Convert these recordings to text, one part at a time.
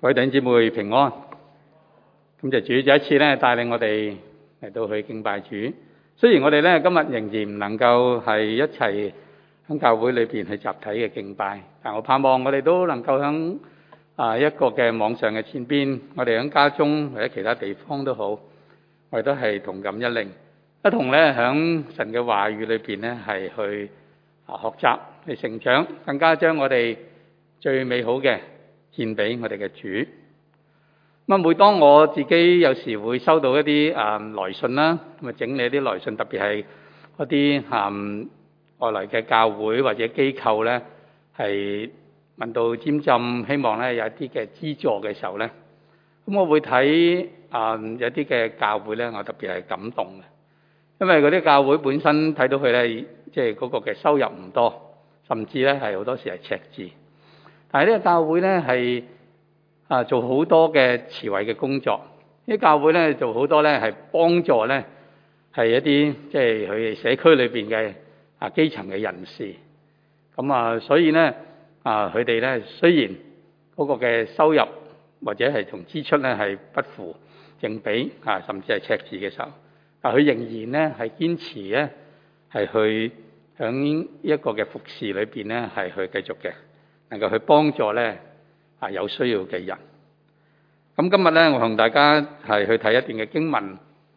各位弟兄姊妹平安，咁就主再一次咧帶領我哋嚟到去敬拜主。雖然我哋咧今日仍然唔能夠係一齊喺教會裏邊去集體嘅敬拜，但我盼望我哋都能夠喺一個嘅網上嘅前邊，我哋喺家中或者其他地方都好，我哋都係同感一靈，一同咧喺神嘅話語裏邊咧係去學習去成長，更加將我哋最美好嘅獻俾我哋嘅主。咁每當我自己有時會收到一啲來信啦，咁啊整理一啲來信，特別係嗰啲外來嘅教會或者機構咧，係問到尖浸，希望咧有一啲嘅資助嘅時候咧，咁我會睇有啲嘅教會咧，我特別係感動嘅，因為嗰啲教會本身睇到佢咧，即係嗰個嘅收入唔多，甚至咧係好多時係赤字。但係呢個教會咧係做好多嘅慈惠嘅工作，呢個教會咧做好多咧係幫助咧係一啲即係佢哋社區裏邊嘅基層嘅人士。咁所以咧佢哋咧雖然嗰個嘅收入或者係同支出咧係不符正比甚至係赤字嘅時候，但佢仍然咧係堅持咧係去響一個嘅服侍裏邊咧係去繼續嘅，能夠去幫助咧有需要嘅人。咁今日咧，我同大家係去睇一段嘅經文，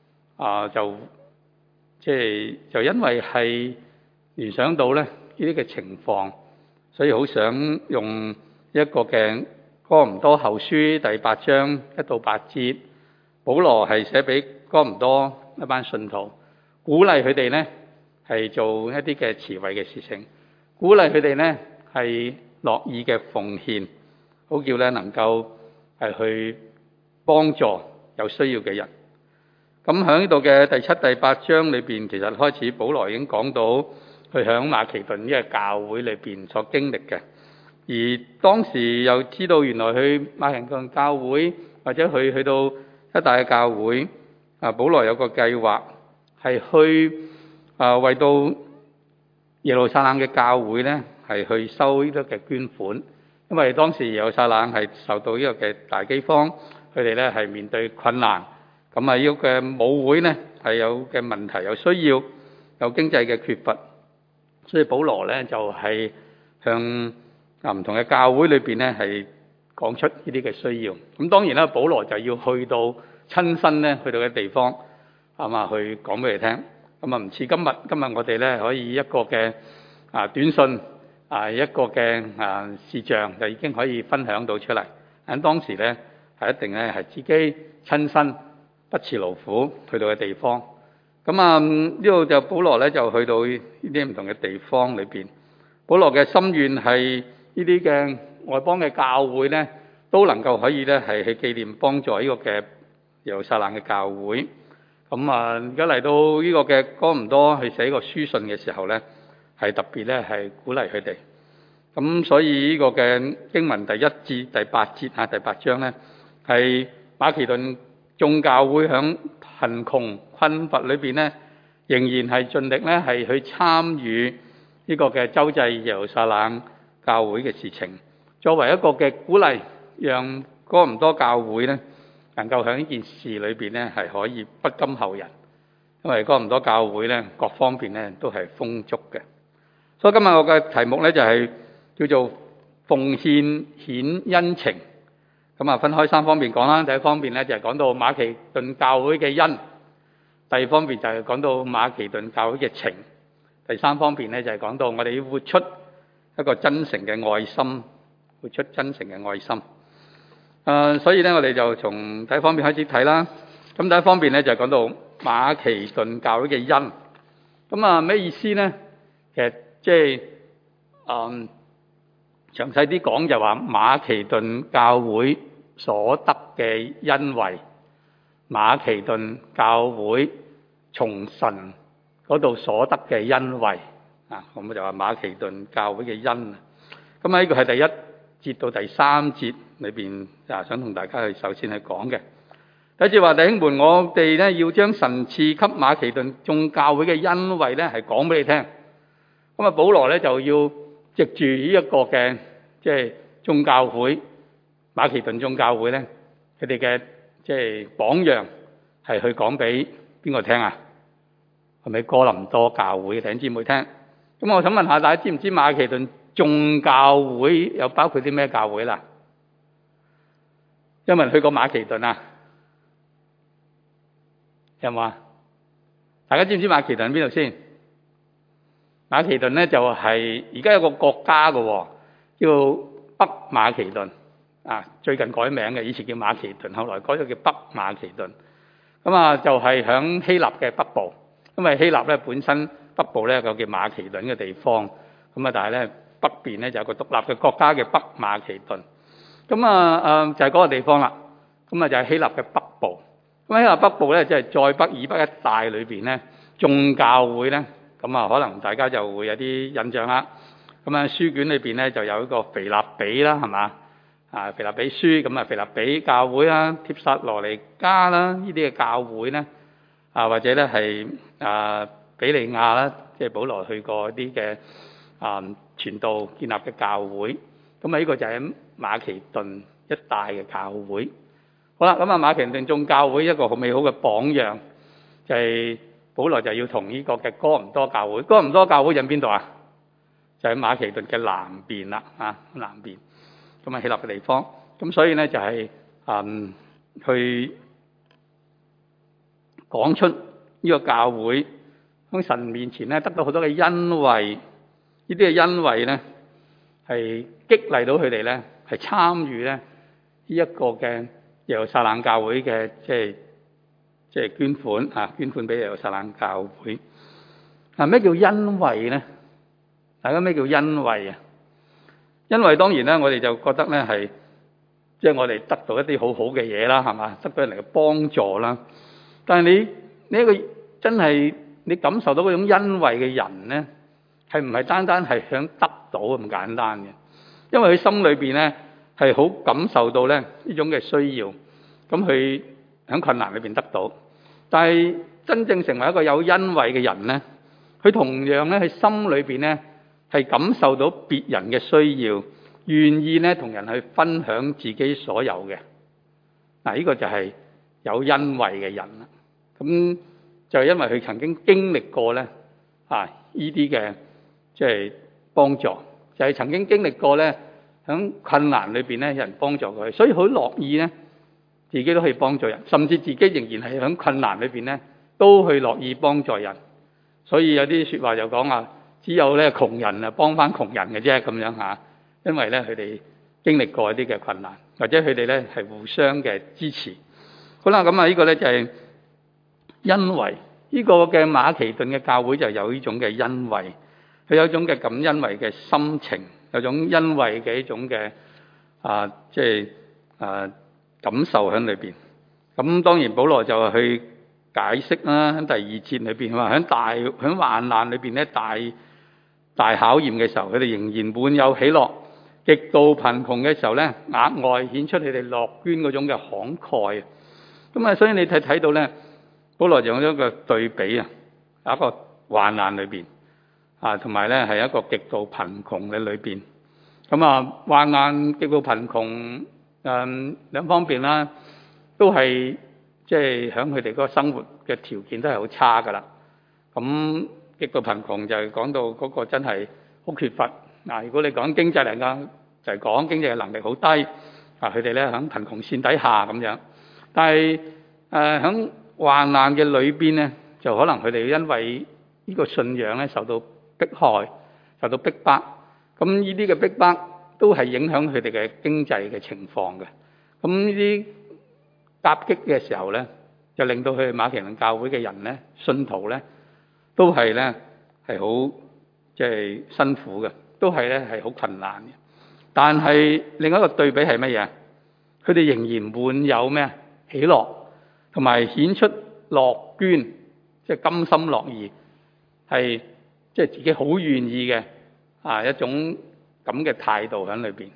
就因為係聯想到咧呢啲嘅情況，所以好想用一個嘅哥林多後書第8章1到8節，保羅係寫俾哥林多一班信徒，鼓勵佢哋咧係做一啲嘅慈惠嘅事情，鼓勵佢哋咧係樂意嘅奉獻，好叫咧能夠係去幫助有需要嘅人。咁喺呢度嘅第7、第8章裏邊，其實開始保羅已經講到佢喺馬其頓呢個教會裏邊所經歷嘅，而當時又知道原來去馬其頓教會或者去到一大嘅教會，保羅有個計劃係去為到耶路撒冷嘅教會咧係去收呢啲嘅捐款，因為當時耶路撒冷係受到呢個嘅大饑荒，佢哋咧係面對困難，咁呢個嘅母會咧係有嘅問題，有需要，有經濟嘅缺乏，所以保羅咧就係向唔同嘅教會裏邊咧係講出呢啲嘅需要。咁當然啦，保羅就要去到親身咧去到嘅地方，去講俾你聽。咁唔似今日我哋咧可以一個嘅短信一個嘅視像就已經可以分享到出嚟。喺當時咧係一定咧係自己親身不辭勞苦去到嘅地方。咁呢度就保羅咧就去到呢啲唔同嘅地方裏邊。保羅嘅心願係呢啲嘅外邦嘅教會咧都能夠可以咧係去紀念幫助呢個嘅耶路撒冷嘅教會。咁而家嚟到呢個嘅哥林多去寫個書信嘅時候咧，係特別咧係鼓勵佢哋。咁所以呢個嘅經文第1至第8節第8章咧，係馬其頓眾教會響貧窮困乏裏邊咧，仍然係盡力咧係去參與呢個嘅周濟耶路撒冷教會嘅事情，作為一個嘅鼓勵，讓哥林多教會咧能夠喺呢件事裏邊咧係可以不甘後人，因為哥林多教會咧各方面咧都係豐足嘅。所以今日我嘅題目咧就係叫做奉獻顯恩情。咁分開3方面講啦。第一方面咧就係講到馬其頓教會嘅恩，第二方面就係講到馬其頓教會嘅情，第三方面咧就係講到我哋要活出一個真誠嘅愛心，活出真誠嘅愛心。所以咧我哋就從第一方面開始睇啦。咁第一方面咧就係講到馬其頓教會嘅恩。咁咩意思咧？其實即係詳細啲講就話馬其頓教會所得嘅恩惠，馬其頓教會從神嗰度所得嘅恩惠咁就話馬其頓教會嘅恩。咁呢個係第1節到第3節裏邊想同大家去首先去講嘅。第一節話，弟兄們，我哋咧要將神賜給馬其頓眾教會嘅恩惠咧係講俾你聽。咁保羅咧就要藉住呢一個嘅即係眾教會馬其頓眾教會咧，佢哋嘅即係榜樣係去講俾邊個聽啊？係咪哥林多教會嘅弟兄姊妹聽？咁我想問下大家知唔知馬其頓眾教會有包括啲咩教會啦？有冇人去過馬其頓啊？有冇啊？大家知唔知馬其頓喺邊度先？馬其頓咧就係而家有個國家嘅，叫北馬其頓啊，最近改名嘅，以前叫馬其頓，後來改咗叫北馬其頓。咁啊就係響希臘嘅北部，因為希臘咧本身北部咧有個叫馬其頓嘅地方，咁啊但係咧北邊咧就有個獨立嘅國家嘅北馬其頓。咁啊就係嗰個地方啦。咁啊就係希臘嘅北部。咁希臘北部咧即係再北以北一帶裏邊咧，眾教會咧。咁啊，可能大家就會有啲印象啦。咁啊，書卷裏邊咧就有一個腓立比啦，係嘛？啊，腓立比書咁啊，腓立比教會啦、帖撒羅尼迦啦，呢啲嘅教會咧啊，或者咧係比利亞啦，即係保羅去過啲嘅傳道建立嘅教會。咁啊，呢個就係馬其頓一帶嘅教會。好啦，咁啊，馬其頓眾教會一個好美好嘅榜樣就係。保羅就要同呢個嘅哥林多教會，哥林多教會喺邊度啊？就喺馬其頓嘅南邊啦，南邊咁啊，希臘嘅地方。咁所以咧就係去講出呢個教會喺神面前咧得到好多嘅恩惠，呢啲嘅恩惠咧係激勵到佢哋咧係參與咧呢一個嘅耶路撒冷教會嘅即係捐款捐款俾耶路撒冷教會。咩叫恩惠咧？大家咩叫恩惠啊？恩惠當然咧，我哋就覺得咧係即係我哋得到一啲好好嘅嘢啦，係嘛？得到人哋嘅幫助啦。但係你一個真係你感受到嗰種恩惠嘅人咧，係唔係單單係想得到咁簡單嘅？因為佢心裏邊咧係好感受到咧呢種嘅需要，咁佢喺困難裏邊得到。但係真正成為一個有恩惠嘅人咧，佢同樣咧喺心裏邊咧係感受到別人嘅需要，願意咧同人去分享自己所有嘅。嗱，呢個就係有恩惠嘅人啦。咁就係因為佢曾經經歷過咧呢啲嘅即係幫助，就係曾經經歷過咧喺困難裏邊咧有人幫助佢，所以好樂意咧。自己都可以幫助人，甚至自己仍然係喺困難裏邊咧，都去樂意幫助人。所以有啲説話就講啊，只有咧窮人啊幫翻窮人嘅啫咁樣嚇，因為咧佢哋經歷過一啲嘅困難，或者佢哋咧係互相嘅支持。好啦，咁啊呢個咧就係恩惠。呢個嘅馬其頓嘅教會就有呢種嘅恩惠，佢有一種嘅感恩惠嘅心情，有種恩惠嘅一種嘅感受喺裏邊。咁當然保羅就去解釋啦，喺第二節裏邊話喺患難裏邊咧大考驗嘅時候，佢哋仍然滿有喜樂；極度貧窮嘅時候咧，額外顯出佢哋樂捐嗰種嘅慷慨。咁啊，所以你睇到咧，保羅就用咗一個對比啊，一個患難裏邊同埋咧係一個極度貧窮嘅裏邊。咁啊，患難極度貧窮。兩方面啦，都係即係喺佢哋嗰個生活嘅條件都係好差噶啦。咁極度貧窮就係講到嗰個真係好缺乏。如果你講經濟嚟講，就係講經濟嘅能力好低。佢哋咧喺貧窮線底下咁樣。但係喺患難嘅裏邊咧，就可能佢哋因為呢個信仰咧受到迫害、受到逼迫。咁呢啲嘅逼迫都係影響佢哋嘅經濟嘅情況嘅。咁呢啲夾擊嘅時候咧，就令到佢哋馬其頓教會嘅人咧、信徒咧，都係咧係好即係辛苦嘅，都係咧係好困難嘅。但係另一個對比係乜嘢？佢哋仍然滿有咩喜樂，同埋顯出樂捐，即係甘心樂意，係即係自己好願意嘅一種咁嘅態度喺裏邊。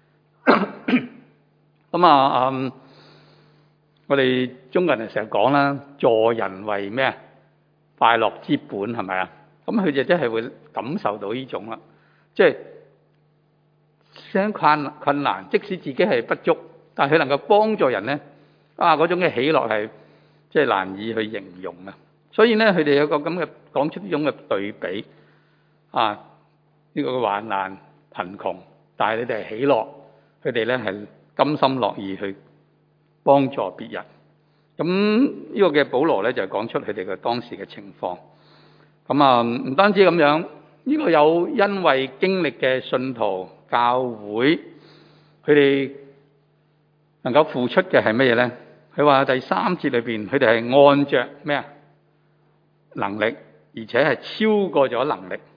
咁我哋中國人成日講啦，助人為咩快樂之本，係咪啊？咁佢就真係會感受到呢種啦，即係聲困難，即使自己係不足，但係佢能夠幫助人咧，嗰種嘅喜樂係即係難以去形容啊！所以咧，佢哋有個咁嘅講出呢種嘅對比呢個患難貧窮，但係你哋係喜樂，佢哋咧係甘心樂意去幫助別人。咁呢個嘅保羅咧就講出佢哋嘅當時嘅情況。咁唔單止咁樣，呢個有因為經歷嘅信徒教會，佢哋能夠付出嘅係乜嘢咧？佢話第3節裏邊，佢哋係按着咩啊能力，而且係超過咗能力。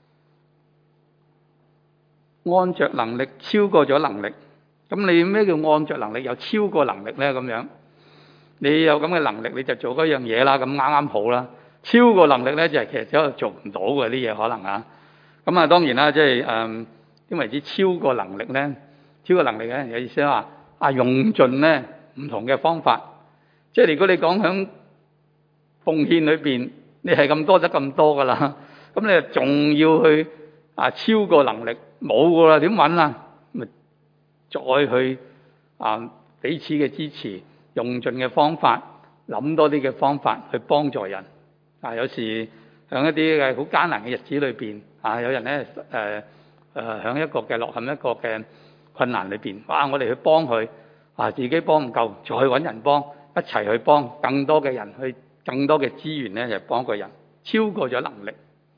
按着能力，超過咗能力。咁你咩叫按着能力又超過能力咧？咁樣你有咁嘅能力，你就做嗰樣嘢啦，咁啱啱好啦。超過能力咧，就係其實真係做唔到嘅啲嘢可能啊。咁當然啦，即係因為之超過能力咧，超過能力嘅有意思話用盡咧唔同嘅方法。即係如果你講響奉獻裏邊，你係咁多得咁多噶啦，咁你仲要去超過能力冇噶啦，點揾啊？咪再去彼此嘅支持，用盡嘅方法，諗多啲嘅方法去幫助人。有時喺一啲嘅好艱難嘅日子裏邊，有人咧喺一個嘅落陷一個嘅困難裏邊，我哋去幫佢，自己幫唔夠，再揾人幫，一齊去幫更多嘅人，去更多嘅資源咧，就幫個人，超過咗能力。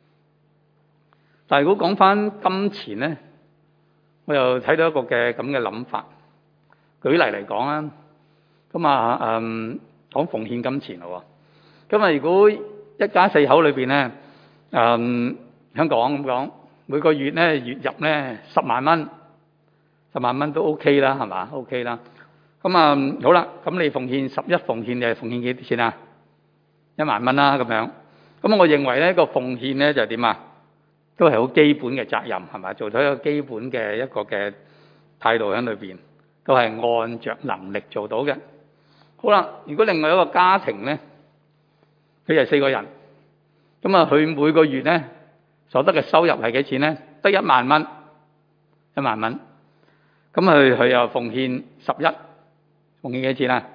但係如果講翻金錢咧，我又睇到一個嘅咁嘅諗法。舉例嚟講啦，咁講奉獻金錢咯。咁如果一家4口裏邊咧，香港咁講，每個月咧月入咧10萬蚊，10萬蚊都 OK 啦，係嘛 ？OK 啦。咁好啦，咁你奉獻11奉獻，你係奉獻幾多錢啊？1萬蚊啦，咁樣。咁我認為咧個奉獻咧就係點啊？都係好基本嘅責任，係嘛？做咗一個基本嘅一個嘅態度喺裏邊，都係按着能力做到嘅。好啦，如果另外一個家庭咧，佢係4個人，咁佢每個月咧所得嘅收入係幾錢咧？得1萬蚊，1萬蚊。咁佢又奉獻11，奉獻幾錢啊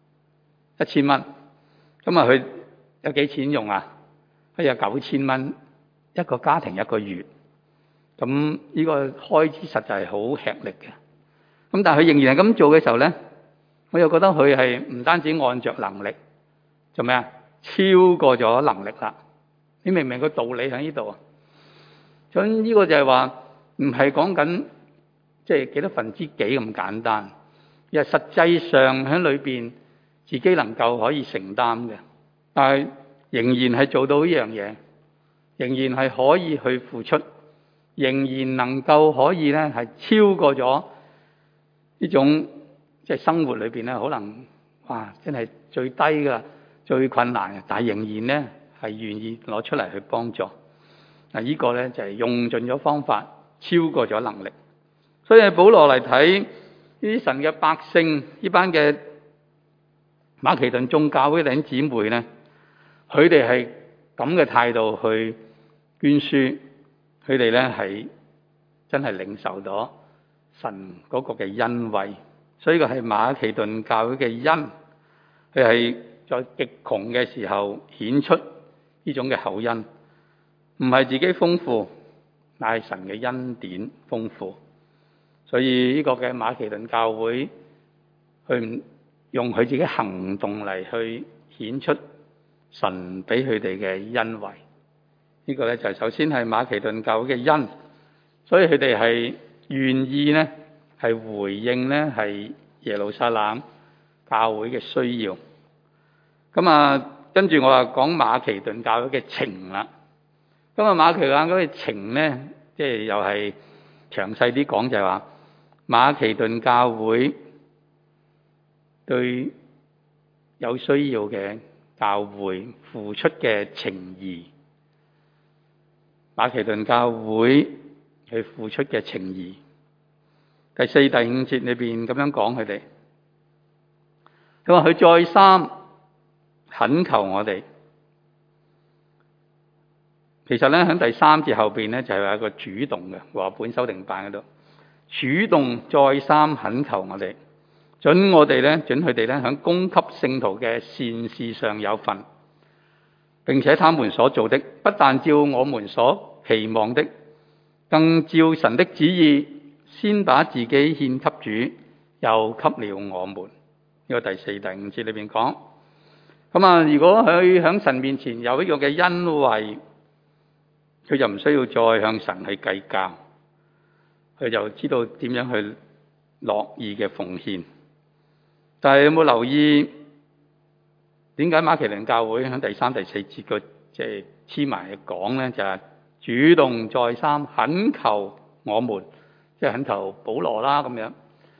？1000蚊。咁佢有幾錢用啊？佢有9000蚊。一個家庭一個月，咁呢個開支實在係好吃力嘅。咁但係佢仍然係咁做嘅時候咧，我又覺得佢係唔單止按着能力，做咩啊？超過咗能力啦！你明唔明個道理喺呢度啊？所以呢個就係話唔係講緊即係幾多分之幾咁簡單，而係實際上喺裏邊自己能夠可以承擔嘅，但係仍然係做到呢樣嘢。仍然係可以去付出，仍然能夠可以咧係超過咗呢種即係生活裏邊咧可能真係最低㗎、最困難嘅，但係仍然咧係願意攞出嚟去幫助。呢個咧就係用盡咗方法，超過咗能力。所以保羅嚟睇呢啲神嘅百姓，呢班嘅馬其頓眾教會弟兄姊妹咧，佢哋係咁嘅態度去捐輸，佢哋咧係真係領受咗神嗰個嘅恩惠，所以呢個係馬其頓教會嘅恩，佢係在極窮嘅時候顯出呢種嘅厚恩，唔係自己豐富，乃係神嘅恩典豐富。所以呢個嘅馬其頓教會，去用佢自己行動嚟去顯出神俾佢哋嘅恩惠。呢個咧就係首先係馬其頓教會嘅恩，所以佢哋係願意咧係回應咧係耶路撒冷教會嘅需要。咁跟住我話講馬其頓教會嘅情啦。咁馬其頓教會嘅情咧，即係又係詳細啲講，就係話馬其頓教會對有需要嘅教會付出嘅情誼。馬其頓教會去付出嘅情誼，第4、第5節裏邊咁樣講佢哋，佢話佢再三懇求我哋。其實咧喺第3節後邊咧就係有一個主動嘅和本修訂版嗰度， 主動再三懇求我哋，准佢哋咧喺供給聖徒嘅善事上有份，並且他們所做的不但照我們所期望的，更照神的旨意，先把自己獻給主，又給了我們。呢個第4、第5節裏邊講。咁啊，如果佢喺神面前有呢個嘅恩惠，佢就唔需要再向神去計較，佢就知道點樣去樂意嘅奉獻。但係有冇留意點解馬其頓教會喺第3、第4節個即係黐埋講咧？就係主動再三懇求我們，即係懇求保羅啦咁樣，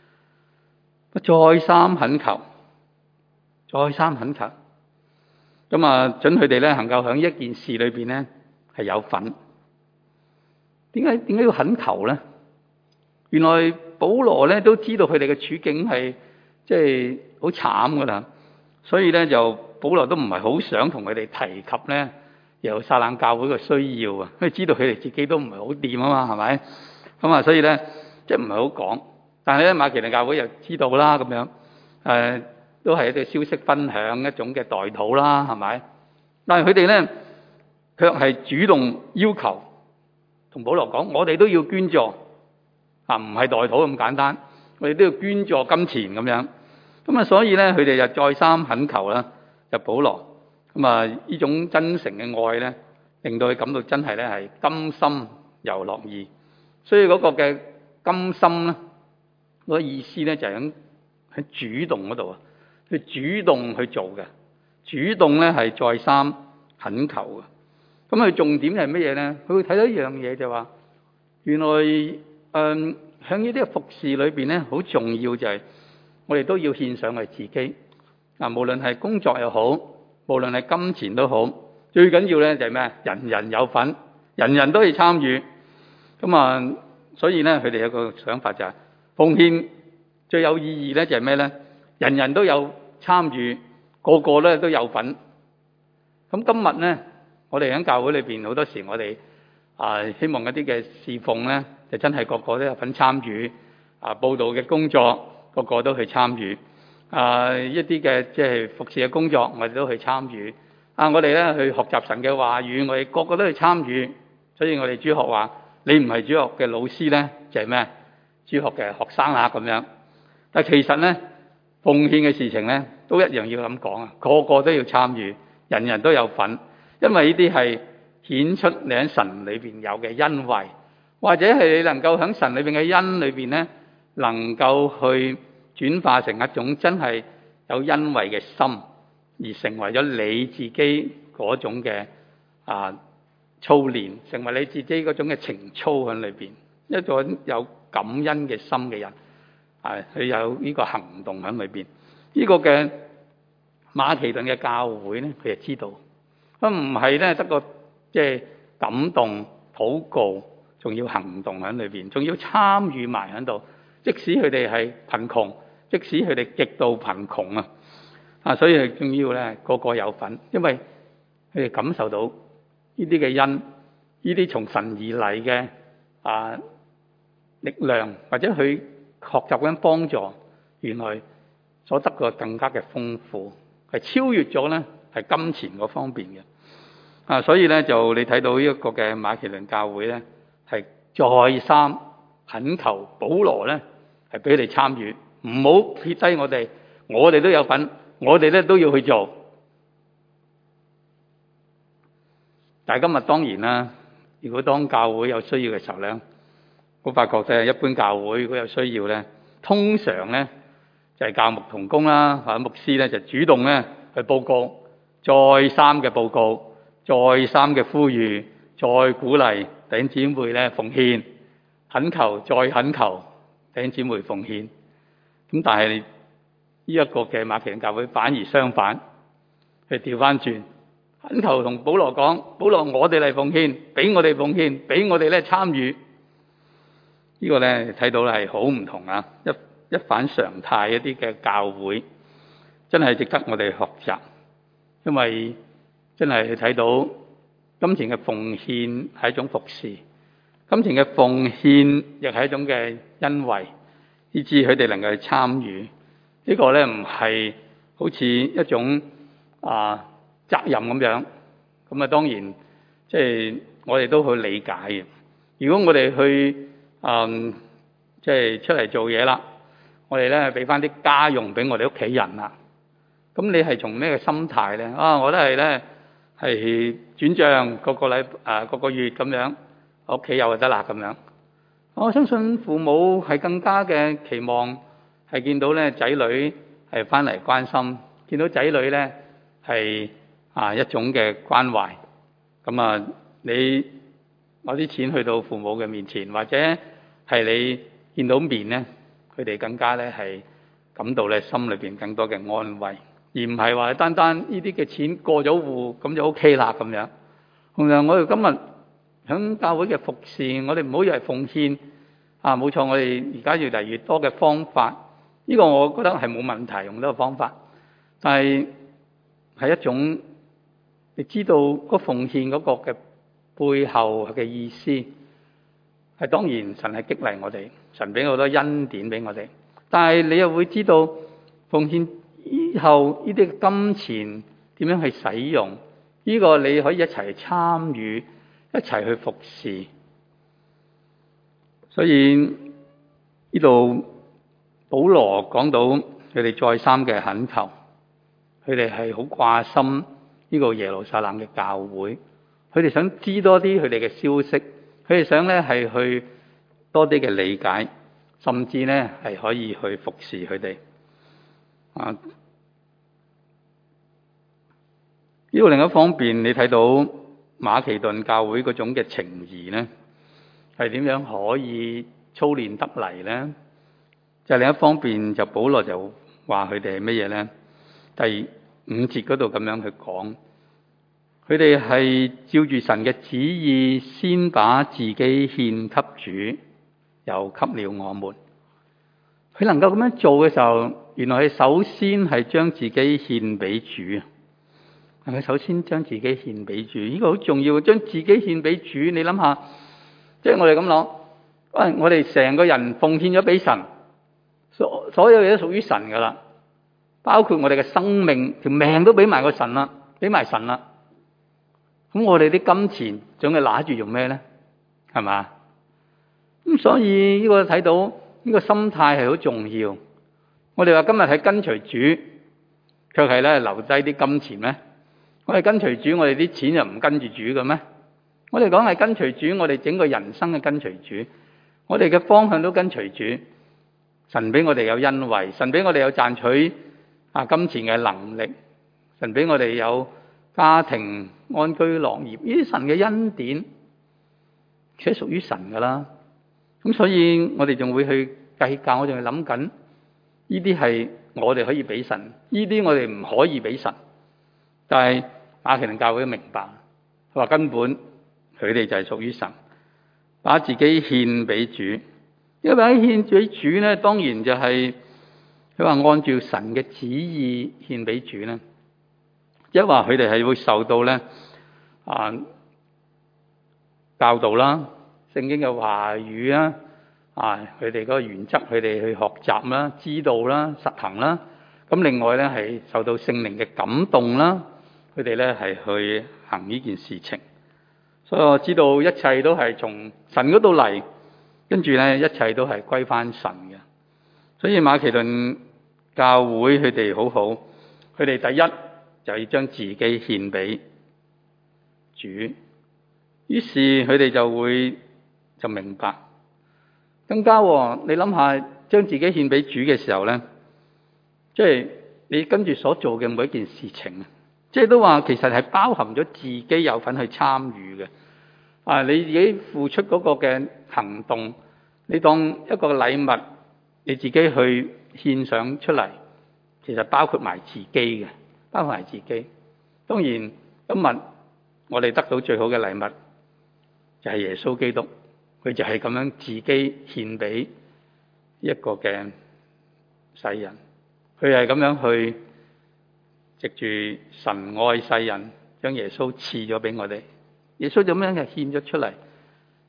再三懇求，再三懇求。咁啊，準佢哋咧能夠喺一件事裏邊咧係有份。點解要懇求咧？原來保羅咧都知道佢哋嘅處境係即係好慘噶啦，所以咧就保羅都唔係好想同佢哋提及咧耶路撒冷教會嘅需要啊，因為知道佢哋自己都唔係好掂啊嘛，係咪？咁啊，所以咧即係唔係好講。但係咧馬其頓教會又知道啦，咁樣都係一啲消息分享一種嘅代禱啦，係咪？但係佢哋咧卻係主動要求同保羅講，我哋都要捐助啊，唔係代禱咁簡單，我哋都要捐助金錢咁樣。咁啊，所以咧佢哋就再三懇求啦，就保羅。咁啊，呢種真誠嘅愛咧，令到佢感到真係咧係甘心又樂意。所以嗰個嘅甘心咧，嗰個意思咧就係喺主動嗰度啊。佢主動去做嘅，主動咧係再三懇求嘅。咁佢重點係乜嘢咧？佢會睇到一樣嘢就話，原來喺呢啲嘅服侍裏邊咧，好重要就係我哋都要獻上我哋自己。嗱，無論係工作又好，無論係金錢都好，最緊要咧就係咩？人人有份，人人都可以參與。咁啊，所以咧佢哋有個想法就係奉獻最有意義咧就係咩咧？人人都有參與，個個咧都有份。咁今日咧，我哋喺教會裏邊好多時，我哋希望一啲嘅侍奉咧，就真係個個都有份參與。佈道嘅工作，個個都去參與。一啲嘅即係服侍嘅工作，我哋都去參與。我哋咧去學習神嘅話語，我哋個個都去參與。所以我哋主學話，你唔係主學嘅老師咧，就係咩？主學嘅學生啊咁樣。但其實咧，奉獻嘅事情咧，都一樣要咁講啊，個個都要參與，人人都有份，因為呢啲係顯出你喺神裏邊有嘅恩惠，或者係你能夠喺神裏邊嘅恩裏邊咧，能夠去轉化成一種真係有恩惠嘅心，而成為咗你自己嗰種嘅操練，成為你自己嗰種嘅情操喺裏邊，一種有感恩嘅心嘅人。佢有呢個行動喺裏邊，呢個嘅馬其頓嘅教會咧，佢就知道，佢唔係咧得個即係感動、禱告，仲要行動喺裏邊，仲要參與埋喺度。即使佢哋係貧窮，即使佢哋極度貧窮所以係仲要咧個個有份，因為佢哋感受到呢啲嘅恩，呢啲從神而嚟嘅力量，或者佢學習緊幫助，原來所得嘅更加嘅豐富，係超越咗咧係金錢嗰方面嘅。所以咧就你睇到呢一個嘅馬其頓教會咧，係再三懇求保羅咧係俾你參與，唔好撇低我哋，我哋都有份，我哋咧都要去做。但係今日當然啦，如果當教會有需要嘅時候咧，我發覺即係一般教會如果有需要咧，通常咧就係教牧同工啦，或者牧師咧就主動咧去報告，再三嘅報告，再三嘅呼籲，再鼓勵弟兄姊妹咧奉獻，懇求再懇求弟兄姊妹奉獻。咁但係呢一個嘅馬其頓教會反而相反，佢調翻轉，懇求同保羅講，保羅我哋嚟奉獻，俾我哋奉獻，俾我哋咧參與。呢個咧睇到係好唔同啊！一反常態一啲嘅教會，真係值得我哋學習。因為真係睇到金錢嘅奉獻係一種服侍， 金錢嘅奉獻亦係一種嘅恩惠，以致佢哋能夠去參與。呢個咧唔係好似一種責任咁樣。咁啊當然即係我哋都去理解嘅。如果我哋去即係出嚟做嘢啦，我哋咧俾翻啲家用俾我哋屋企人啦。咁你係從咩嘅心態咧？我都係咧係轉帳個個月咁樣，屋企有就得啦咁樣。我相信父母係更加嘅期望係見到咧仔女係翻嚟關心，見到仔女咧係一種嘅關懷。咁你攞啲錢去到父母嘅面前，或者係你見到面咧，佢哋更加咧係感到咧心裏邊更多嘅安慰，而唔係話單單呢啲嘅錢過咗戶咁就 OK 啦咁樣。同樣我哋今日響教會嘅服侍，我哋唔好以為奉獻冇錯，我哋而家越嚟越多嘅方法，呢個我覺得係冇問題用呢個方法，但係一種你知道個奉獻嗰個嘅背後嘅意思係，當然神係激勵我哋，神俾好多恩典俾我哋，但係你又會知道奉獻以後呢啲金錢點樣去使用，呢個你可以一齊參與，一齊去服侍。所以呢度保羅講到佢哋再三嘅懇求，佢哋係好掛心呢個耶路撒冷嘅教會，佢哋想知多啲佢哋嘅消息，佢哋想咧係去多啲嘅理解，甚至咧係可以去服侍佢哋。呢個另一方面，你睇到馬其頓教會嗰種嘅情誼咧，係點樣可以操練得嚟咧？就另一方面，就保羅就話佢哋係乜嘢咧？第5節嗰度咁樣去講，佢哋係照住神嘅旨意，先把自己獻給主，又給了我們。佢能夠咁樣做嘅時候，原來佢首先係將自己獻俾主。係咪首先將自己獻俾主？呢個好重要，將自己獻俾主。你諗下，即係我哋咁諗，我哋成個人奉獻咗俾神，所有嘢都屬於神噶啦，包括我哋嘅生命，條命都俾埋個神啦，俾埋神啦。咁我哋啲金錢仲係拿住用咩咧？係嘛？咁所以呢個睇到呢個心態係好重要。我哋話今日係跟隨主，卻係咧留低啲金錢咩？我哋跟隨主，我哋啲錢又唔跟住主嘅咩？我哋講係跟隨主，我哋整個人生嘅跟隨主，我哋嘅方向都跟隨主。神俾我哋有恩惠，神俾我哋有賺取金錢嘅能力，神俾我哋有家庭安居樂業，呢啲神嘅恩典，其實屬於神噶啦。咁所以我哋仲會去計較，我仲係諗緊呢啲係我哋可以俾神，呢啲我哋唔可以俾神。但係馬其頓教會都明白，佢話根本佢哋就係屬於神，把自己獻俾主。因為獻俾主咧，當然就係佢話按照神嘅旨意獻俾主咧，即係話佢哋係會受到咧教導啦、聖經嘅話語啦，佢哋嗰個原則，佢哋去學習啦、知道啦、實行啦。咁另外咧係受到聖靈嘅感動啦。佢哋咧係去行呢件事情，所以我知道一切都係從神嗰度嚟，跟住咧一切都係歸翻神嘅。所以馬其頓教會佢哋好好，佢哋第一就要將自己獻俾主，於是佢哋就明白，更加你諗下，將自己獻俾主嘅時候咧，即係你跟住所做嘅每一件事情。即係都話，其實係包含咗自己有份去參與嘅。你自己付出嗰個嘅行動，你當一個禮物，你自己去獻上出嚟，其實包括埋自己嘅，包括埋自己。當然，今日我哋得到最好嘅禮物，就係耶穌基督，佢就係咁樣自己獻俾一個嘅世人，佢係咁樣去。藉住神愛世人，將耶穌賜咗俾我哋。耶穌咁樣就獻咗出嚟，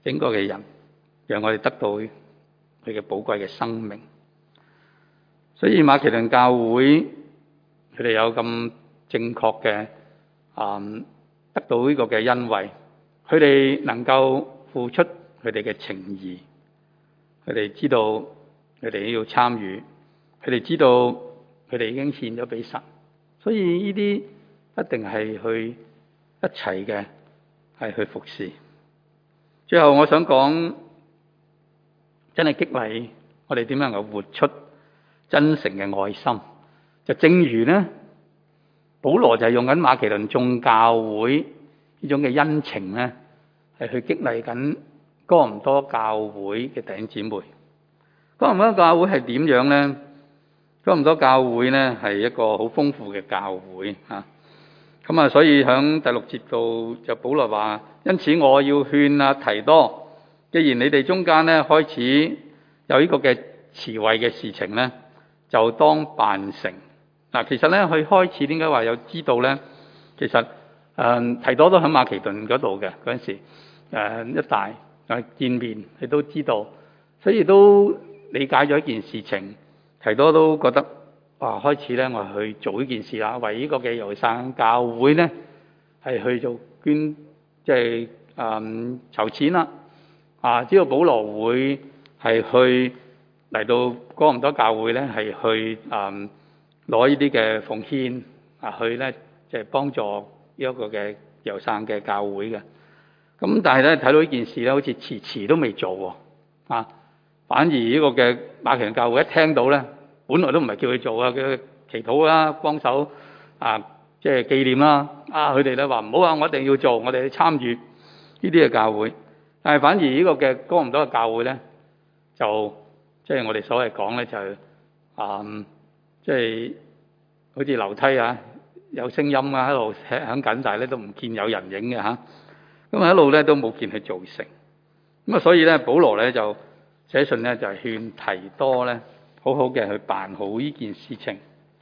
整個嘅人，讓我哋得到佢嘅寶貴嘅生命。所以馬其頓教會佢哋有咁正確嘅得到呢個嘅恩惠，佢哋能夠付出佢哋嘅情義，佢哋知道佢哋要參與，佢哋知道佢哋已經獻咗俾神，所以呢啲一定係去一齊嘅係去服侍。最後我想講，真係激勵我哋點樣能夠活出真誠嘅愛心。就正如咧，保羅就係用緊馬其頓眾教會呢種嘅恩情咧，係去激勵緊哥林多教會嘅弟兄姊妹。哥林多教會係點樣咧？哥林多教會咧係一個好豐富嘅教會啊。咁啊，所以喺第6節度就保羅話：因此我要勸提多，既然你哋中間咧開始有呢個嘅慈惠嘅事情咧，就當辦成。嗱，其實咧佢開始點解話有知道咧？其實提多都喺馬其頓嗰度嘅嗰陣時，一帶見面佢都知道，所以都理解咗一件事情。提多都覺得開始咧我去做呢件事啦，為呢個嘅猶太教會咧係去做捐，即係籌錢啦。知道保羅會係去嚟到哥林多教會咧，係去攞呢啲嘅奉獻去咧，即係幫助呢一個嘅猶太嘅教會嘅。咁但係咧睇到呢件事咧，好似遲都未做喎。反而呢個嘅馬其頓教會一聽到咧，本來都唔係叫佢做佢祈禱啦，幫手即係紀念啦。佢哋咧話唔好啊，我一定要做，我哋去參與呢啲嘅教會。但係反而呢個嘅哥林多嘅教會咧，就即係我哋所謂講咧，就係即係好似樓梯有聲音喺度響緊，但係咧都唔見有人影嘅嚇。咁一路咧都冇見佢做成。咁所以咧保羅咧就寫信咧就係勸提多咧好好嘅去辦好呢件事情。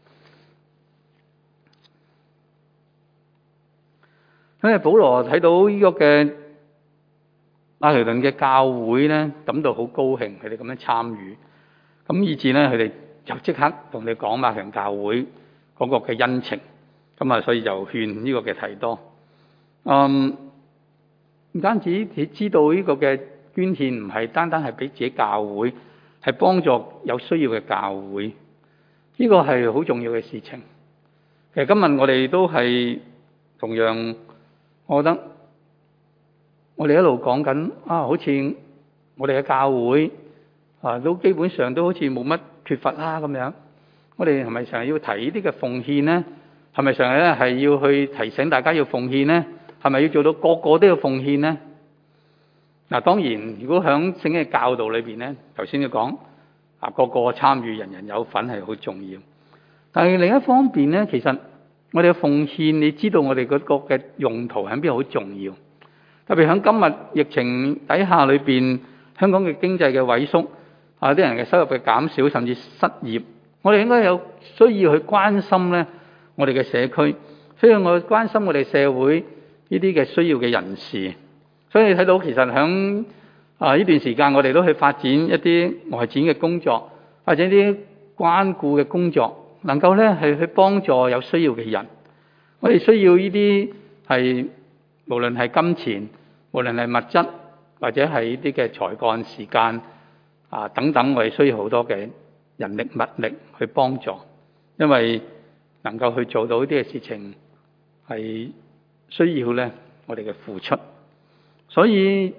因為保羅睇到呢個嘅馬其頓嘅教會咧，感到好高興，佢哋咁樣參與，咁以至咧佢哋就即刻同你講馬其頓教會嗰個嘅恩情，咁所以就勸呢個嘅提多。唔單止你知道呢個嘅捐獻唔係單單係俾自己教會，係幫助有需要嘅教會，呢個係好重要嘅事情。其實今日我哋都係同樣，我覺得我哋一路講緊好似我哋嘅教會都基本上都好似冇乜缺乏啦咁樣。我哋係咪成日要提呢啲嘅奉獻呢？係咪成日咧係要去提醒大家要奉獻呢？係咪要做到個個都要奉獻呢？當然，如果響聖經嘅教導裏邊咧，頭先要講個個參與，人人有份係好重要。但係另一方面咧，其實我哋嘅奉獻，你知道我哋嗰個嘅用途喺邊好重要。特別響今日疫情底下裏邊，香港嘅經濟嘅萎縮，啲人嘅收入嘅減少，甚至失業，我哋應該有需要去關心咧我哋嘅社區，需要我關心我哋社會呢啲嘅需要嘅人士。所以你睇到其實響呢段時間，我哋都去發展一啲外展嘅工作，或者啲關顧嘅工作，能夠咧係去幫助有需要嘅人。我哋需要呢啲係無論係金錢，無論係物質，或者係呢啲嘅才幹、時間等等，我哋需要好多嘅人力物力去幫助，因為能夠去做到呢啲嘅事情係需要咧我哋嘅付出。所以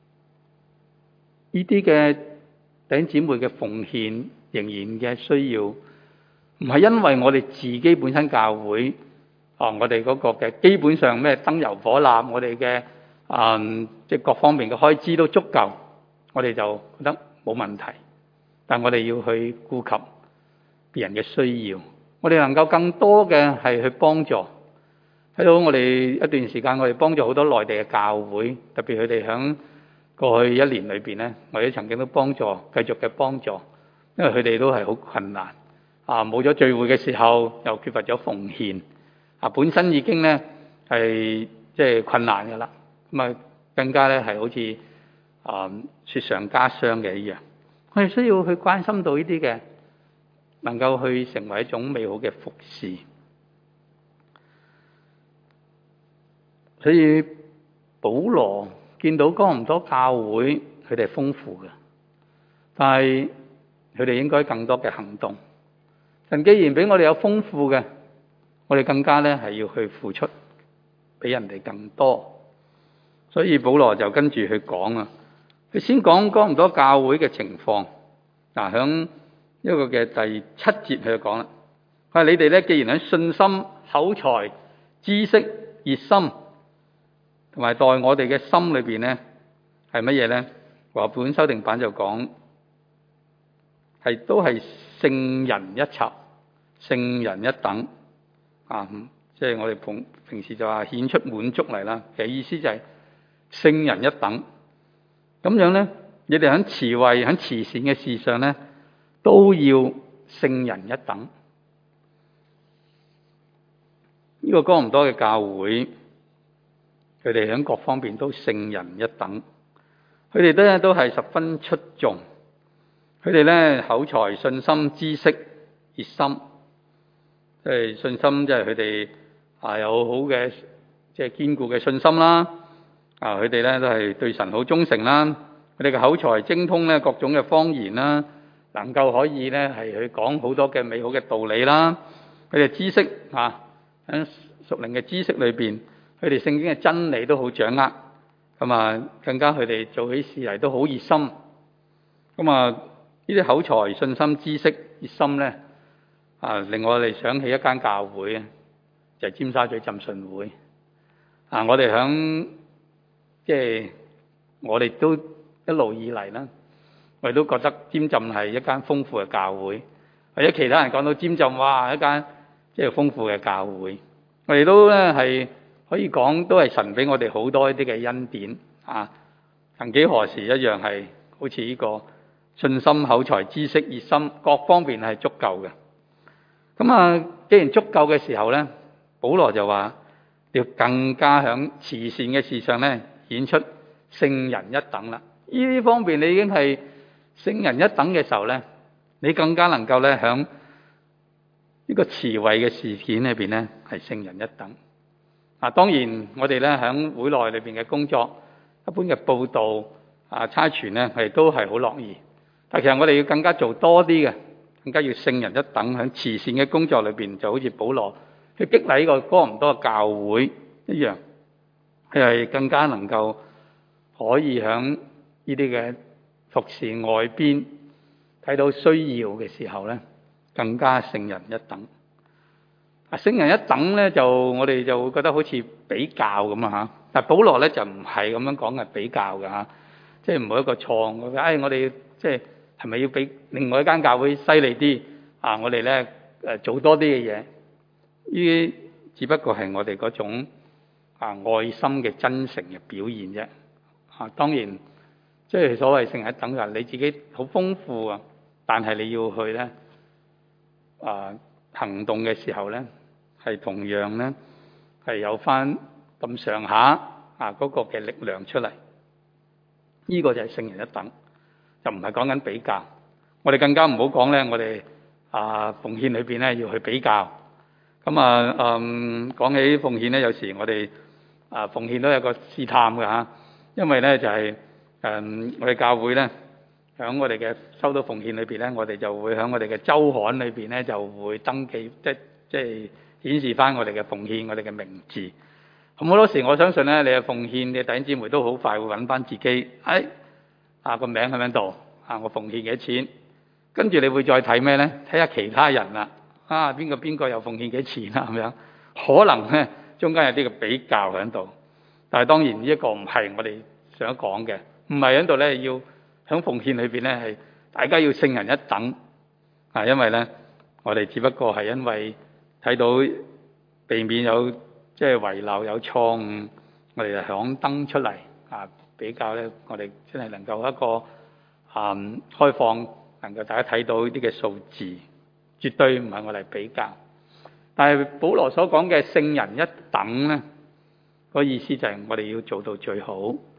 呢啲嘅弟兄姊妹嘅奉獻仍然嘅需要，唔係因為我哋自己本身教會我哋嗰個嘅基本上咩燈油火蠟，我哋嘅即係各方面嘅開支都足夠，我哋就覺得冇問題。但我哋要去顧及別人嘅需要，我哋能夠更多嘅係去幫助。睇到我哋一段時間，我哋幫助好多內地嘅教會，特別佢哋響過去1年裏邊咧，我哋曾經都幫助，繼續嘅幫助，因為佢哋都係好困難冇咗聚會嘅時候，又缺乏咗奉獻本身已經咧係即係困難噶啦，咁更加咧係好似雪上加霜嘅一樣。我哋需要去關心到呢啲嘅，能夠去成為一種美好嘅服侍。所以保羅見到哥林多教會佢哋係豐富嘅，但係佢哋應該更多嘅行動。神既然俾我哋有豐富嘅，我哋更加咧係要去付出，比人哋更多。所以保羅就跟住去講啊，佢先講哥林多教會嘅情況。嗱，響一個嘅第7節佢就講啦，佢話你哋咧，既然喺信心、口才、知識、熱心，同埋在我哋嘅心裏邊咧，係乜嘢咧？和合本修訂版就講都係聖人一籌，聖人一等啊！即係我哋平時就話顯出滿足嚟啦。其實意思就係聖人一等咁樣咧。你哋喺慈惠、喺慈善嘅事上咧，都要聖人一等。呢個哥林多嘅教會，佢哋喺各方面都聖人一等。佢哋都係十分出眾。佢哋咧口才、信心、知識、熱心。即係信心，即係佢哋有好嘅即係堅固嘅信心啦。佢哋咧都係對神好忠誠啦。佢哋嘅口才精通咧各種嘅方言啦，能夠可以咧係去講好多嘅美好嘅道理啦。佢哋知識喺屬靈嘅知識裏邊，佢哋聖經嘅真理都好掌握。咁更加佢哋做起事嚟都好熱心。呢啲口才、信心、知識、熱心咧令我哋想起一間教會啊，就係尖沙咀浸信會。我哋響即係我哋都一路以嚟啦，我哋都覺得尖浸係一間豐富嘅教會，或者其他人講到尖浸，哇，一間即係豐富嘅教會。我哋都咧係可以講，都係神俾我哋好多一啲嘅恩典啊！曾幾何時一樣係好似呢個信心、口才、知識、熱心各方面係足夠嘅。既然足夠嘅時候咧，保羅就話要更加響慈善嘅事上咧顯出聖人一等啦。呢啲方面你已經係聖人一等嘅時候咧，你更加能夠咧響呢個慈惠嘅事件裏邊咧係聖人一等。當然我哋咧響會內裏邊嘅工作，一般嘅報道差傳咧，我哋都係好樂意。但其實我哋要更加做多啲嘅，更加要聖人一等。響慈善嘅工作裏邊，就好似保羅去激勵呢個哥林多嘅教會一樣，佢係更加能夠可以響呢啲嘅服侍外邊睇到需要嘅時候咧，更加聖人一等。聖人一等咧，就我哋就會覺得好似比較咁啊嚇。但保羅咧就唔係咁樣講嘅比較嘅嚇，即係唔係一個錯誤嘅。我哋即係咪要比另外一間教會犀利啲啊？我哋咧做多啲嘅嘢，呢啲只不過係我哋嗰種愛心嘅真誠嘅表現啫。當然即係所謂聖人一等，就係你自己好豐富啊，但係你要去咧行動嘅時候咧，係同樣咧係有翻咁上下嗰個嘅力量出嚟。呢個就係聖人一等，就唔係講緊比較。我哋更加唔好講咧，我哋奉獻裏邊咧要去比較。講起奉獻咧，有時我哋奉獻都有個試探嘅嚇，因為咧就係我哋教會咧響我哋嘅收到奉獻裏邊咧，我哋就會響我哋嘅週刊裏邊咧就會登記，即係顯示翻我哋嘅奉獻，我哋嘅名字。咁好多時我相信咧，你嘅奉獻嘅弟兄姊妹都好快會揾翻自己，個名喺邊度？我奉獻幾多錢？跟住你會再睇咩咧？睇下其他人啦，邊個又奉獻幾錢啦？咁樣可能咧中間有啲嘅比較喺度，但係當然呢一個唔係我哋想講嘅，唔係喺度咧要喺奉獻裏邊咧係大家要聖人一等，因為咧我哋只不過係因為睇到避免有即係遺漏有錯誤，我哋就想登出嚟比較咧，我哋真係能夠一個開放，能夠大家睇到呢啲嘅數字，絕對唔係我哋比較。但係保羅所講嘅聖人一等咧，個意思就係我哋要做到最好，我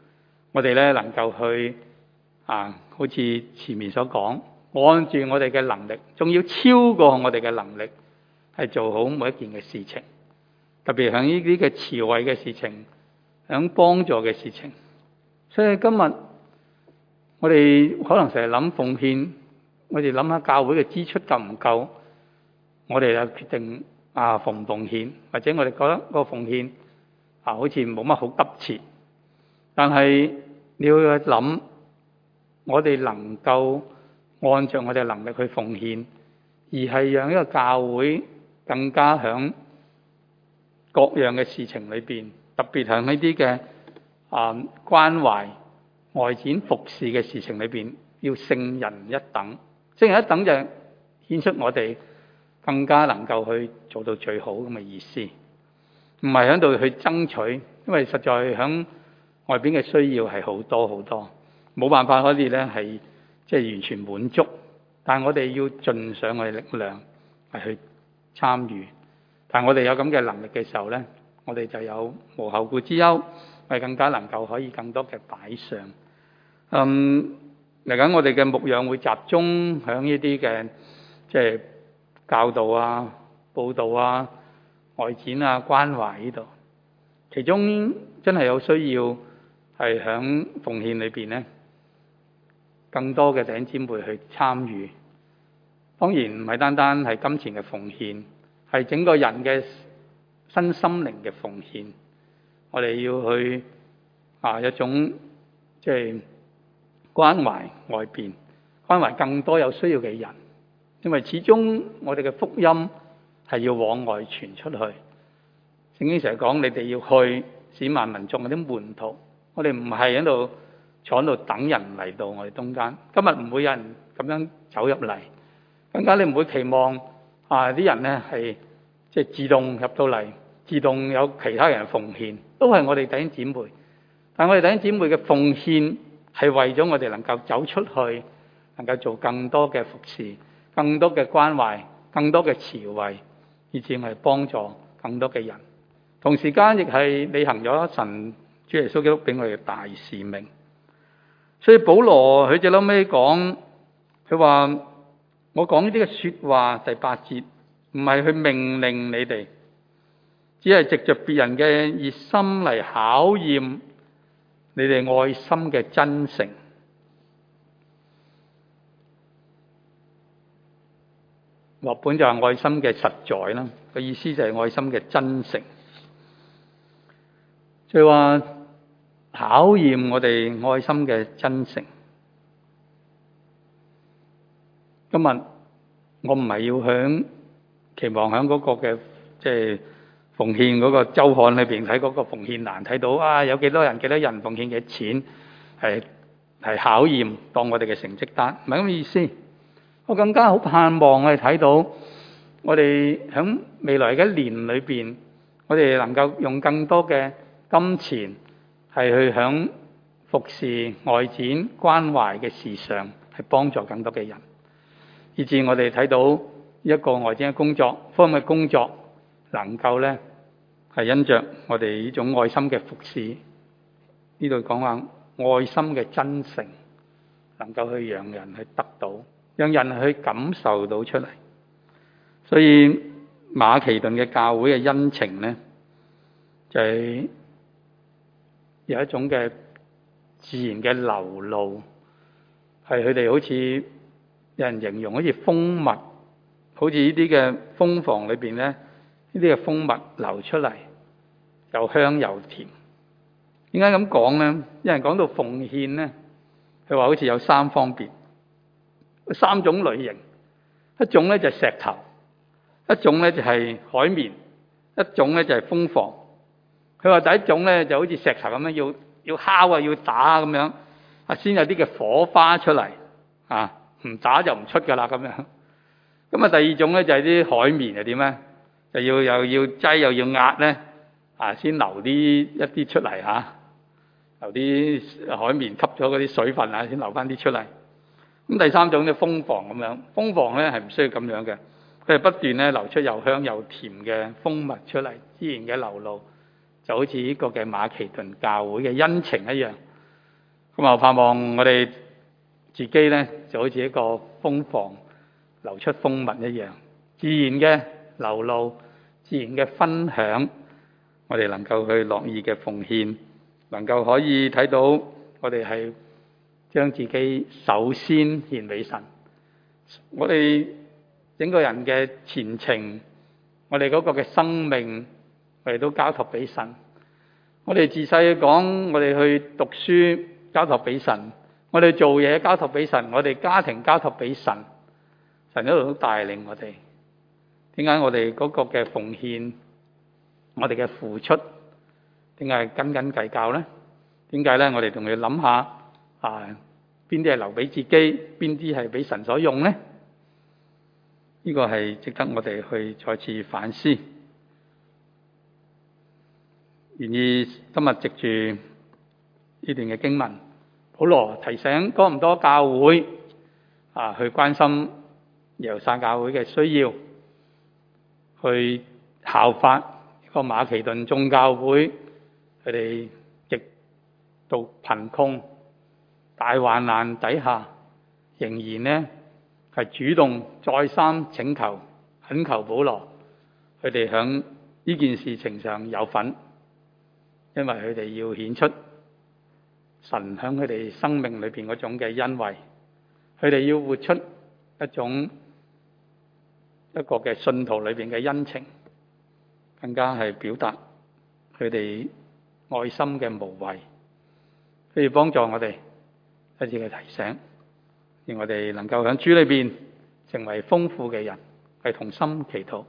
我哋咧能夠去好似前面所講，按住我哋嘅能力，仲要超過我哋嘅能力，係做好每一件嘅事情。特別喺呢啲嘅慈惠嘅事情，喺幫助嘅事情。所以今日我哋可能成日諗奉獻，我哋諗下教會嘅支出夠唔夠，我哋就決定奉唔奉獻，或者我哋覺得個奉獻好似冇乜好急切。但係你要諗，我哋能夠按照我哋能力去奉獻，而係讓呢個教會更加響各樣嘅事情裏邊，特別係呢啲嘅關懷外展服侍嘅事情裏邊，要勝人一等。勝人一等就顯出我哋更加能夠去做到最好咁嘅意思，唔係喺度去爭取，因為實在響外邊嘅需要係好多好多，冇辦法可以咧係即係完全滿足。但係我哋要盡上我哋力量係去參與。但係我哋有咁嘅能力嘅時候咧，我哋就有無後顧之憂，係更加能夠可以更多嘅擺上。嚟緊我哋嘅牧養會集中響呢啲嘅即係教導啊、報道啊、外展啊、關懷呢度。其中真係有需要係響奉獻裏邊咧，更多嘅弟兄姊妹去參與。當然唔係單單係金錢嘅奉獻，係整個人嘅身心靈嘅奉獻。我哋要去一種即係關懷外邊，關懷更多有需要嘅人。因為始終我哋嘅福音係要往外傳出去。聖經成日講你哋要去使萬民作我啲門徒。我哋唔係喺度坐喺度等人嚟到我哋中間。今日唔會有人咁樣走入嚟，更加你唔會期望啲人咧係即係自動入到嚟，自動有其他人奉獻，都係我哋弟兄姊妹。但我哋弟兄姊妹嘅奉獻係為咗我哋能夠走出去，能夠做更多嘅服侍，更多嘅關懷，更多嘅慈惠，以至係幫助更多嘅人。同時間亦係履行咗神主耶穌基督俾我哋嘅大使命。所以保羅佢最後尾講，佢話我講呢啲嘅說話，第8節唔係去命令你哋，只係藉着別人嘅熱心嚟考驗你哋愛心嘅真誠。譯本就係愛心嘅實在啦，個意思就係愛心嘅真誠。就係話考驗我哋愛心嘅真誠。今日我唔係要期望喺嗰個嘅即係奉獻嗰個週刊裏邊睇嗰個奉獻欄，睇到有幾多人奉獻嘅錢，係考驗當我哋嘅成績單，唔係咁嘅意思。我更加好盼望我哋睇到我哋喺未來嘅一年裏邊，我哋能夠用更多嘅金錢係去響服侍外展關懷嘅事上，係幫助更多嘅人，以至我哋睇到一個外展嘅工作，福音嘅工作能夠咧係因着我哋呢種愛心嘅服侍，呢度講話愛心嘅真誠，能夠去讓人去得到，讓人去感受到出嚟。所以馬其頓嘅教會嘅恩情咧，就係有一種嘅自然嘅流露，係佢哋好似有人形容好似蜂蜜，好似呢啲嘅蜂房裏邊咧，呢啲嘅蜂蜜流出嚟，又香又甜。點解咁講咧？有人講到奉獻咧，佢話好似有3方面，3種類型。一種咧就係石頭，一種咧就係海綿，一種咧就係蜂房。佢話第一種咧就好似石頭咁樣，要敲要打咁樣，先有啲嘅火花出嚟，唔打就唔出噶啦咁樣。咁第二種咧就係啲海綿係點咧？就又要擠又要壓咧，先流一啲出嚟由啲海綿吸咗嗰啲水分先流翻啲出嚟。咁第三種咧蜂房咁樣，蜂房咧係唔需要咁樣嘅，佢係不斷咧流出又香又甜嘅蜂蜜出嚟，自然嘅流露，就好似呢個嘅馬其頓教會嘅恩情一樣。 咁啊，盼望我哋自己咧就好似一個蜂房流出蜂蜜一樣，自然嘅流露，自然嘅分享，我哋能夠去樂意嘅奉獻，能夠可以睇到我哋係將自己首先獻俾神，我哋整個人嘅前程，我哋嗰個嘅生命，我哋都交託俾神。我哋自細講，我哋去讀書交託俾神，我哋做嘢交託俾神，我哋家庭交託俾神，神一路都帶領我哋。點解我哋嗰個嘅奉獻，我哋嘅付出，點解斤斤計較呢？點解咧？我哋仲要諗下邊啲係留俾自己，邊啲係俾神所用呢？呢個係值得我哋去再次反思。願意今日藉住呢段嘅經文，保羅提醒哥林多教會去關心耶路撒冷教會嘅需要，去效法呢個馬其頓眾教會，佢哋極度貧窮、大患難底下，仍然呢係主動再三請求、懇求保羅，佢哋響呢件事情上有份。因為佢哋要顯出神喺佢哋生命裏邊嗰種嘅恩惠，佢哋要活出一個嘅信徒裏邊嘅恩情，更加係表達佢哋愛心嘅無畏，佢哋幫助我哋一次嘅提醒，讓我哋能夠喺主裏邊成為豐富嘅人，係同心祈禱。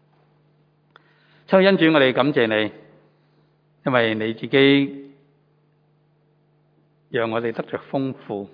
恩主，我哋感謝你。因為你自己讓我哋得着豐富，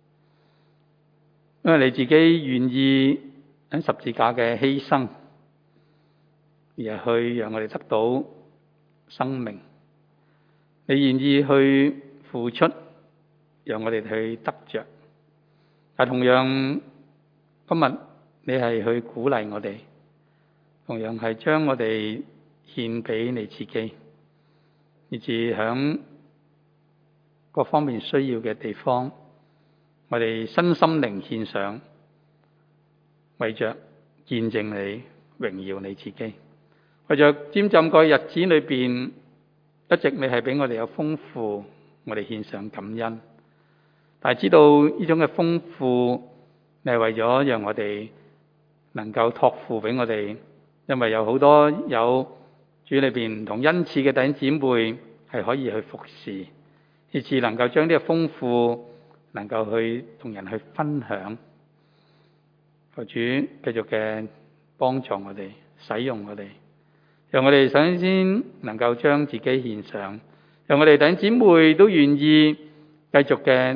因為你自己願意喺十字架嘅犧牲，而係去讓我哋得到生命。你願意去付出，讓我哋去得着。但同樣今日你係去鼓勵我哋，同樣係將我哋獻俾你自己。以至響各方面需要嘅地方，我哋身心靈獻上，為着見證你、榮耀你自己，為着沾浸過日子裏邊，一直你係俾我哋有豐富，我哋獻上感恩。但係知道呢種嘅豐富，你係為咗讓我哋能夠託付俾我哋，因為有好多有主裏邊唔同恩賜嘅弟兄姊妹係可以去服侍，以致能夠將呢個豐富能夠去同人去分享。求主繼續嘅幫助我哋，使用我哋，讓我哋首先能夠將自己獻上，讓我哋弟兄姊妹都願意繼續嘅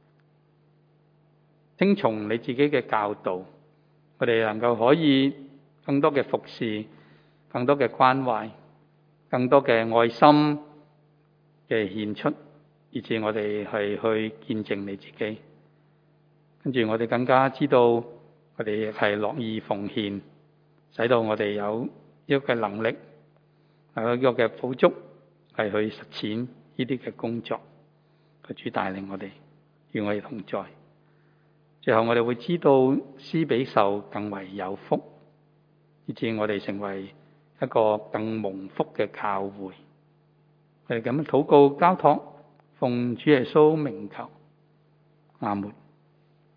聽從你自己嘅教導，我哋能夠可以更多嘅服侍，更多嘅關懷，更多嘅愛心嘅獻出，以致我哋係去見證你自己。跟住我哋更加知道，我哋係樂意奉獻，使到我哋有一個嘅能力，有一個嘅補足，係去實踐呢啲嘅工作。求主帶領我哋，與我哋同在。最後我哋會知道施比受更為有福，以致我哋成為一個更蒙福嘅教會。我哋咁樣禱告交託，奉主耶穌名求，阿門。